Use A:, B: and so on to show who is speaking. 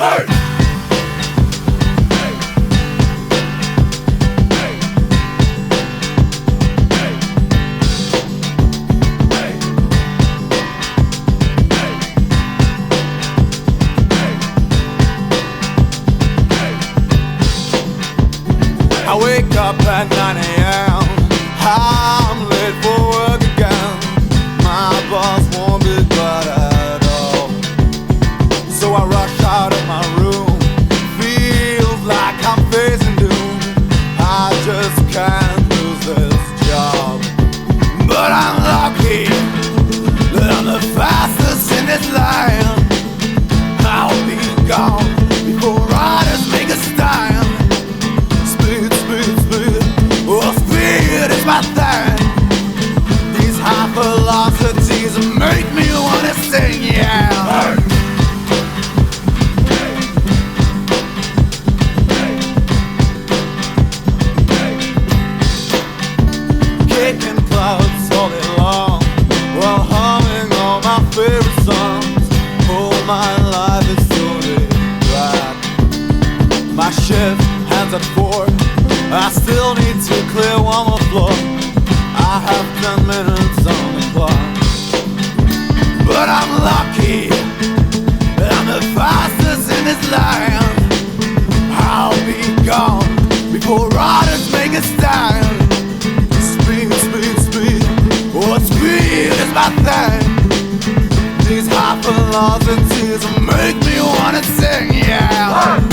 A: I wake up at 9 a.m. I'm late for work again. My boss won't be glad at all. So I rush out of my room. Feels like I'm facing doom. I just can't lose this job. But I'm lucky that I'm the fastest in this line. I'll be gone before riders make a stand. It's my thing. These high velocities make me wanna sing, yeah. Kicking clouds all day long while humming all my favorite songs. Oh, my life is so black. My shift ends at 4. I still need to clear one more floor. I have 10 minutes on the clock. But I'm lucky that I'm the fastest in this line. I'll be gone before riders make a stand. Speed, speed, speed. Oh, speed is my thing. These high velocities make me wanna sing, yeah.